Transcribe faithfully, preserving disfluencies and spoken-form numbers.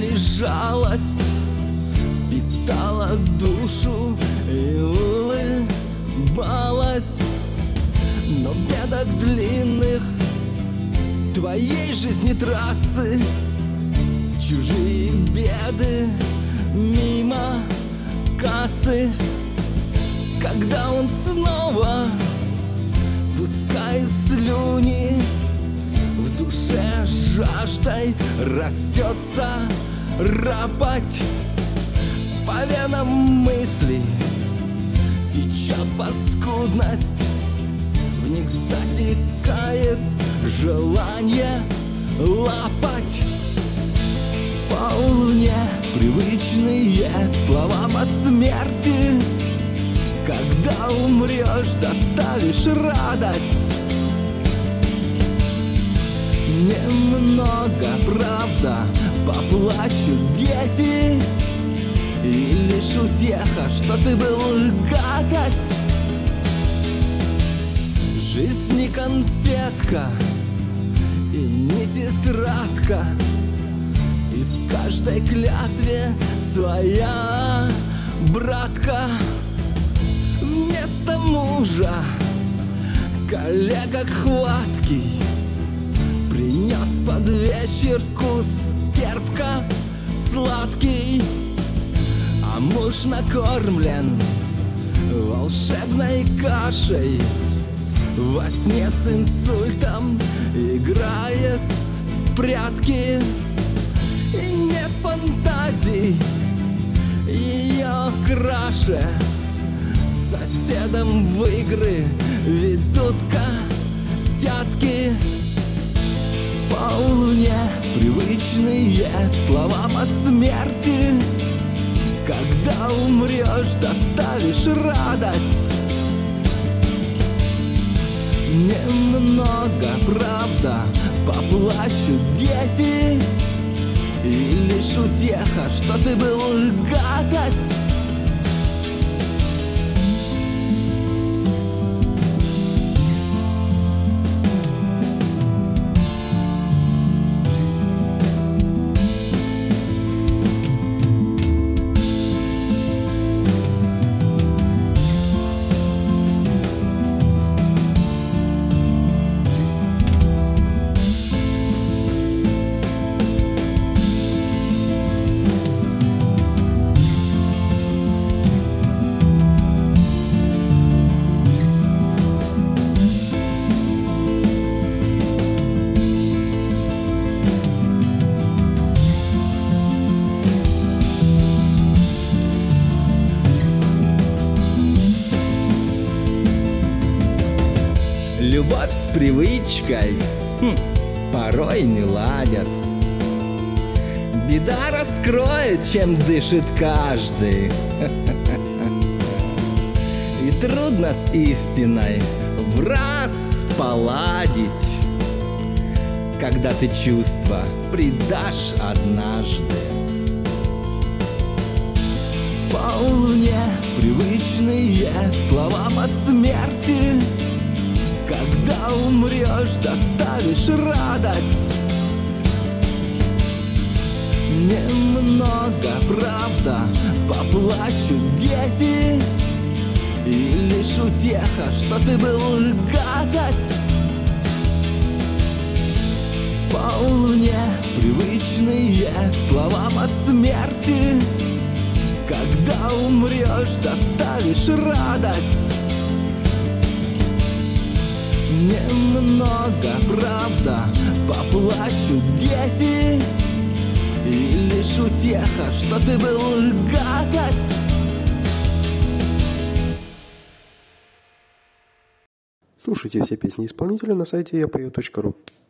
лишь жалость питала душу и улыбалась. Но в бедах длинных твоей жизни трассы чужие беды мимо кассы. Когда он снова пускает слюни, в душе жаждой растется ропоть. По венам мысли течет паскудность, в них затекает желание лапать. По луне привычные слова о смерти. Когда умрешь, доставишь радость. Немного, правда, поплачут дети, и лишь утеха, что ты был гадость. Жизнь не конфетка и не тетрадка, и в каждой клятве своя братка. Вместо мужа коллега хваткий принес под вечер вкус терпко-сладкий, а муж накормлен волшебной кашей. Во сне с инсультом играет в прятки, и нет фантазий ее краше. Соседом в игры ведут котятки. По луне привычные слова о смерти. Когда умрешь, доставишь радость. Немного, правда, поплачут дети, и лишь утеха, что ты был гадость. Любовь с привычкой хм, порой не ладят. Беда раскроет, чем дышит каждый. И трудно с истиной враз поладить, когда ты чувства предашь однажды. По луне привычные слова о смерти. Когда умрешь, доставишь радость. Немного, правда, поплачут дети, и лишь утеха, что ты был гадость. По луне привычные слова о смерти. Когда умрешь, доставишь радость. Немного, правда, поплачут дети, и лишь утеха, что ты был гадость. Слушайте все песни исполнителя на сайте я пою точка ру.